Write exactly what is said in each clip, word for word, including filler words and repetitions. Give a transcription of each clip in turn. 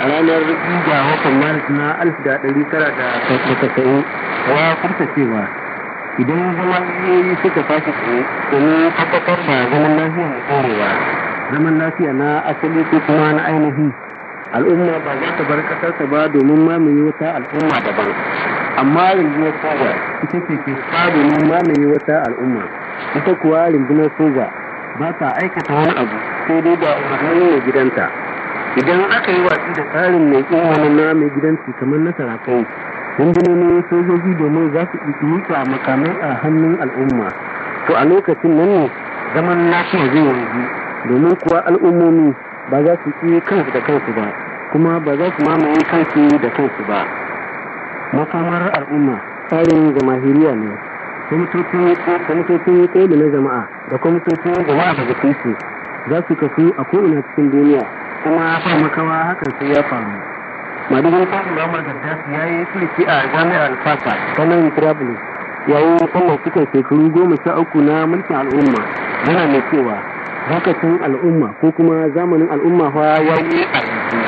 a ranar biyu ga watan maris na alif da ɗari tara da tasa'in ya furta cewa idan zama iyoyi suka tashi tsaye domin tabbatar da zaman lafiya mai ɗorewa, zaman lafiya na asali ko kuma na ainihi, al'umma ba za ta bar ƙasarta ba domin mamaye wata al'umma daban, amma rundunar soja ita ce ke fa domin mamaye wata al'umma. Ita kuwa rundunar soja ba ta aikata wani abu sai dai da umarnin mai gidanta. Idan aka yi watsi da tsarin mai wani na mai gidanci kamar na sarakai, rundunonin sojoji domin za su miƙa makamai a hannun al'umma, to a lokacin nan ne zaman lafiya zai wanzu, domin kuwa al'ummomi ba za su ƙi kansu da kansu ba, kuma ba za su mamaye kansu da kansu ba. Makamar al'umma tsarin jamahiriya ne, kwamitocin ƙoli na jama'a da kwamitocin jama'a daga tushe za su kafu a ko'ina cikin duniya, kuma ba makawa hakan sai ya faru. Madugun kwasu Muhammad Gaddafi ya yi sulki a jami'ar Alfasa ta nan Trablus yayin sallar cikin shekaru goma sha uku na mulkin al'umma, yana mai cewa lokacin al'umma ko kuma zamanin al'umma fa ya yi a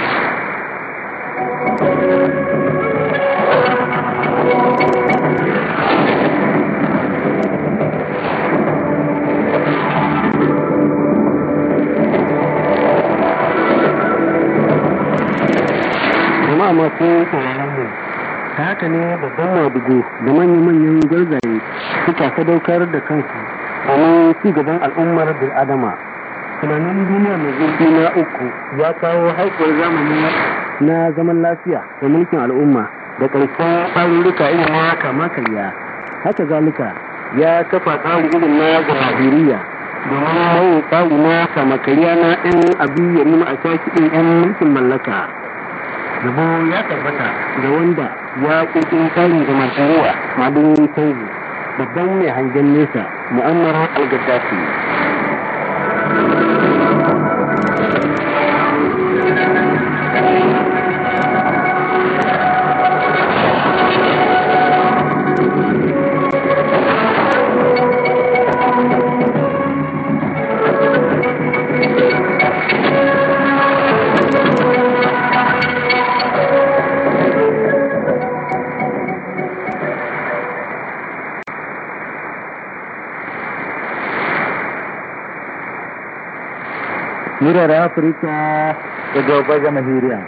masu sauraron mu. Ta haka ne babban madugo da manya-manyan gwarzaye suka sadaukar da kansu domin ci gaban al'ummar bil'adama. Tunanin duniya mai zurfi na uku ya kawo haifar zamani na zaman lafiya da mulkin al'umma da ƙarshen tsarurruka irin na kama karya. Haka zalika ya kafa tsari irin na jamahiriya domin mai tsari na kama karya na ɗan abi yarima a shakiɗin 'yan mulkin mallaka. Yabo ya tabbata da wanda ya ƙirƙiri tsarin jamahiriya madin canji, babban mai hangen nesa Muammar al-Gaddafi. Murar Afirka da gobe jamahiriya.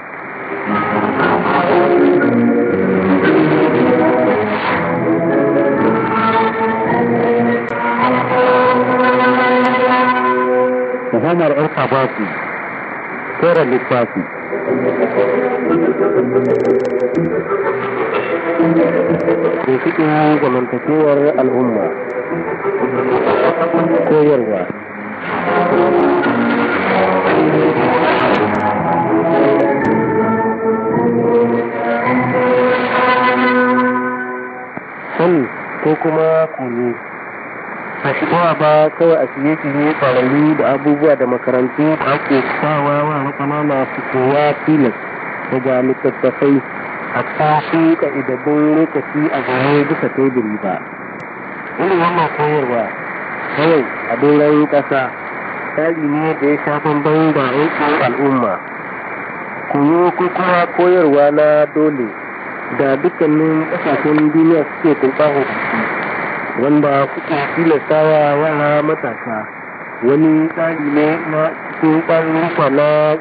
Muhammad al-Kabasi, Kera Littafi. Da cikin zamantakewar al'umma, koyarwa. Sani ko kuma koyo a shigowa ba kawai a shirye-shirye ƙwararru da abubuwa da makarantu da ake sawa wa matsala masu kowa tilas daga littattafai a tashi ƙa'idaddun lokaci a zaune bisa teburi ba. Irin wannan koyarwa kawai a doron ƙasa tsari ne da ya sha bambam da aikin al'umma. Koyo ko kuma koyarwa na dole da dukkanin ƙasashen duniya suke tunƙaho wanda kuke tilastawa wa matasa wani tsari ne na cikin ƙwarurruka na